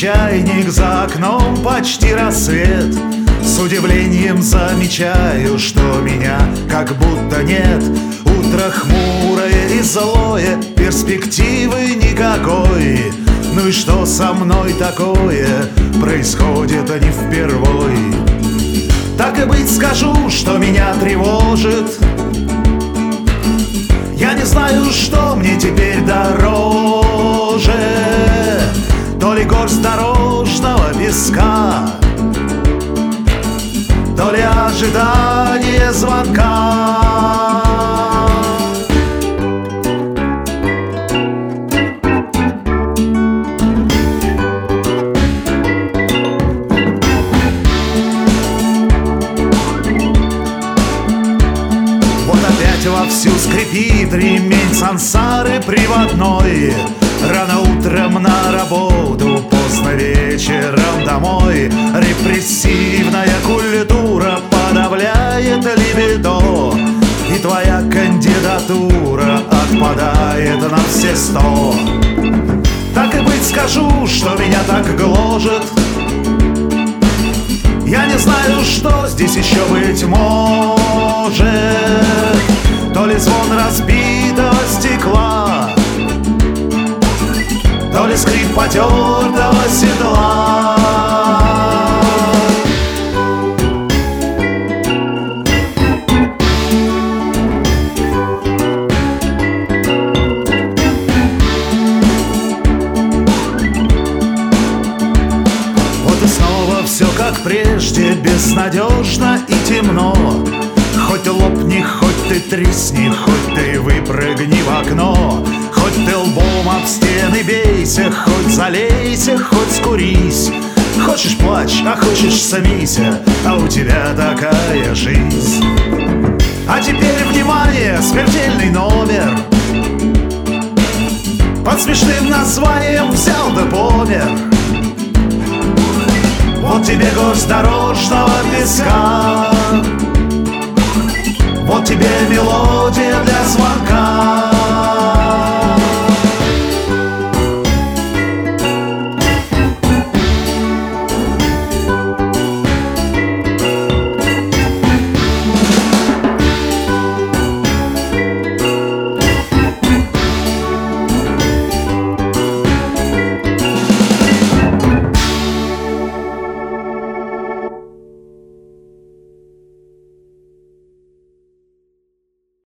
чайник, за окном почти рассвет. С удивлением замечаю, что меня как будто нет. Утро хмурое и злое, перспективы никакой. Ну и что со мной такое происходит не впервой? Так и быть, скажу, что меня тревожит. Я не знаю, что мне теперь дороже: то ли горсть дорожного песка, то ли ожидание звонка. Вот опять вовсю скрипит ремень сансары приводной. Рано утром на работу, поздно вечером домой. Репрессивная культура подавляет либидо, и твоя кандидатура отпадает на все 100. Так и быть, скажу, что меня так гложет. Я не знаю, что здесь еще быть может. То ли звон разбитого стекла, то ли скрип потертого седла. Вот и снова все как прежде, безнадежно и темно. Хоть лопни, хоть ты тресни, хоть ты выпрыгни в окно. Хоть ты лбом об стены бейся, хоть залейся, хоть скурись. Хочешь плачь, а хочешь смейся, а у тебя такая жизнь. А теперь, внимание, смертельный номер. Под смешным названием взял да помер. Вот тебе горсть дорожного песка, вот тебе мелодия для звонка.